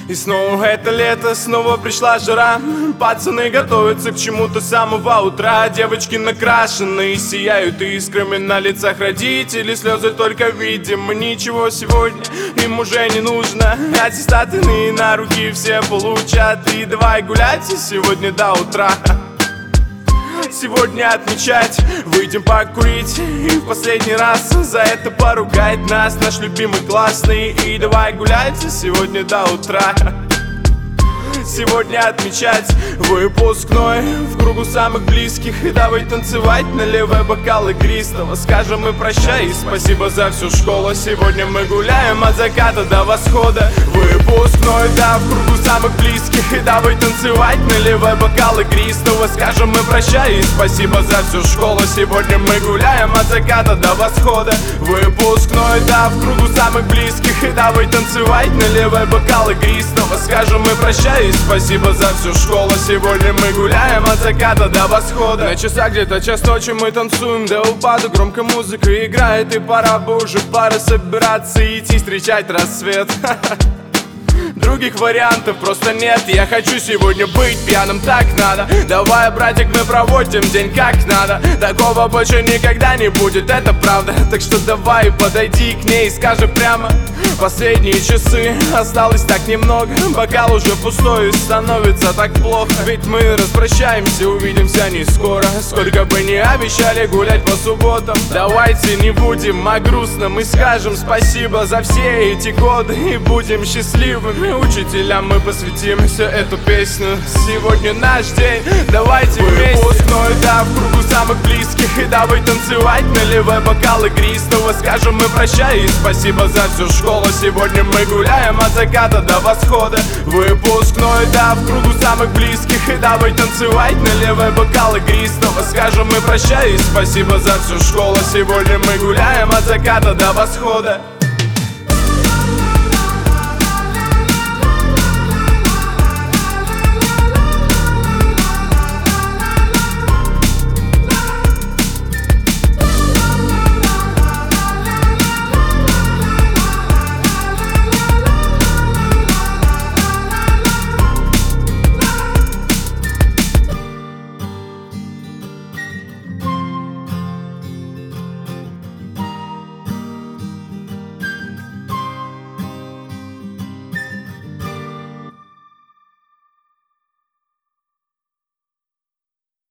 И снова это лето, снова пришла жара. Пацаны готовятся к чему-то с самого утра. Девочки накрашены и сияют искрами на лицах. Родители слезы только видим. Мы ничего сегодня им уже не нужно. Аттестаты на руки все получат. И давай гулять сегодня до утра. Сегодня отмечать, выйдем покурить и в последний раз за это поругает нас наш любимый классный. И давай гулять сегодня до утра. Сегодня отмечать выпускной в кругу самых близких. И давай танцевать, наливай бокал игристого. Скажем мы прощай и спасибо за всю школу. Сегодня мы гуляем от заката до восхода. Выпускной, да, в кругу самых близких. И давай танцевать, наливай бокал игристого. Скажем мы прощай и спасибо за всю школу. Сегодня мы гуляем от заката до восхода. Выпускной, да, в кругу самых близких. И давай танцевать, наливай бокал игристого. Скажем мы прощай и спасибо за всю школу. Сегодня мы гуляем от заката до восхода. На часах где-то час ночи мы танцуем до упаду. Громко музыка играет и пора бы уже пора собираться и идти встречать рассвет. Других вариантов просто нет. Я хочу сегодня быть пьяным, так надо. Давай, братик, мы проводим день как надо. Такого больше никогда не будет, это правда. Так что давай, подойди к ней и скажи прямо: последние часы, осталось так немного. Бокал уже пустой и становится так плохо. Ведь мы распрощаемся, увидимся не скоро. Сколько бы ни обещали гулять по субботам, давайте не будем о грустном и скажем спасибо за все эти годы. И будем счастливыми. Учителям мы посвятим всю эту песню. Сегодня наш день, давайте вместе. Выпускной, да, в кругу самых близких. И давай танцевать, наливай бокал игристого. Скажем мы прощай и спасибо за всю школу. Сегодня мы гуляем от заката до восхода. Выпускной, да, в кругу самых близких. И давай танцевать, наливай бокал игристого. Скажем мы прощай и спасибо за всю школу. Сегодня мы гуляем от заката до восхода.